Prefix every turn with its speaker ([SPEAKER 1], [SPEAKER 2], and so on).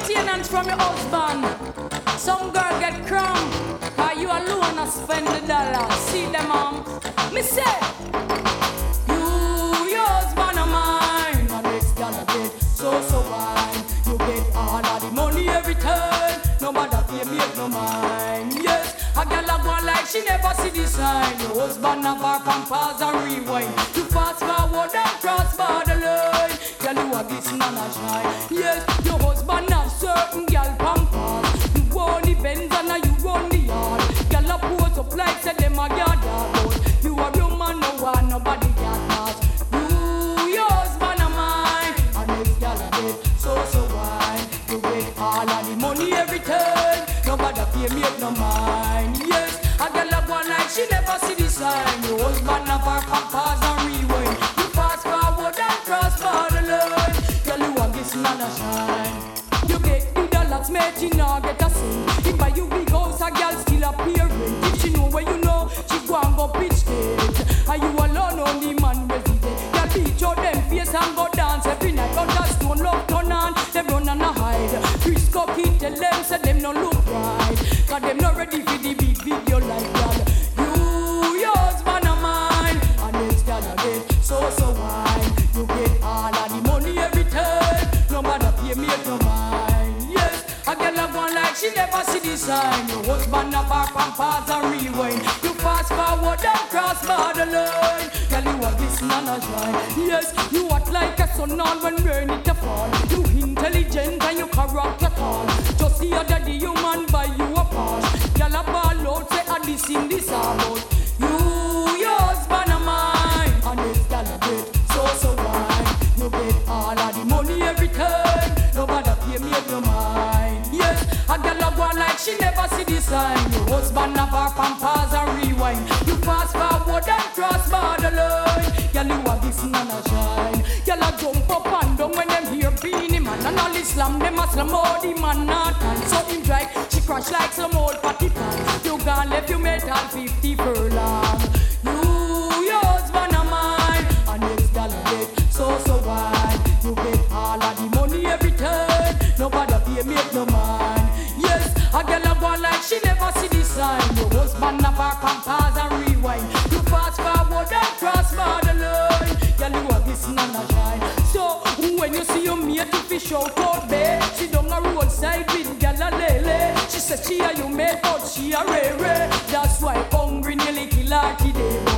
[SPEAKER 1] maintenance from your husband. Some girl get crumb, cause you alone a spend the dollar. See them me say, you your husband of mine, and next girl get so wine. You get all of the money every time, no matter pay make no mind. Yes, a girl a go like she never see the sign. Your husband have her pampers and rewind. You fast forward and cross border line. Girl, you a glisten and a shine. Yes, your husband have certain girl pampers. You own the Benz and you run the yard. Girl a pose up like say them a yard dog. You a real man, no one nobody can pass. You your husband of mine, and next girl a get so wine. You get all of the money every time. Nobody pay make no mind. Yes, a girl a go like she never see the sign. Your husband have her pampers and rewind. You fast forward and cross border line. Girl, you a glisten and a shine. You get the dollars, mate, you now get a sin. If buy you big house, a girl still appearing. If she know where you know, she go and go pitch it. And you alone on the man resident. Girl, beat your them face and go dance every night. On that stone love turn on, them run and a hide. Chris Cocky tell them, say them no look right. Cause them not ready for the big video like that. You, your husband of mine, and next girl you get so wine. You get all of the money every time. No matter pay make no mind. Yes, a girl a go like she never see the sign. Your husband have her pampers and rewind. You fast forward and cross border line. Girl, you a glisten and a shine. Yes, you act like a sun on when rain it a fall. You intelligent and you character tall. Just the other day you man buy you a Porsche. Girl a ball out say a this in this about. You, your husband of mine, and this girl a get so wine. You get all of the money every time. Nobody pay make no mind. Yes, a girl a go like she never see the sign. Your husband have her pampers and rewind. You fast forward and cross border line. Girl, you a glisten and a shine. Girl a jump up and down when them hear Beanie Man. And all Islam them a slam all the man not time. So him drive, she crash like some old party pan. You gone left you metal 50 furlong. You, your husband of mine, and next girl a get so wine. You get all of the money every time. Nobody pay make no mind. Yes, a girl a go like she never see the sign. Your husband have her pampers and rewind. You fast forward and cross border line. Girl, you a glisten and a shine. So when you see your mate to fish out out there, she down a roadside with girl a lele. She said she a you mate but she a rare. That's why hungry nearly kill her today.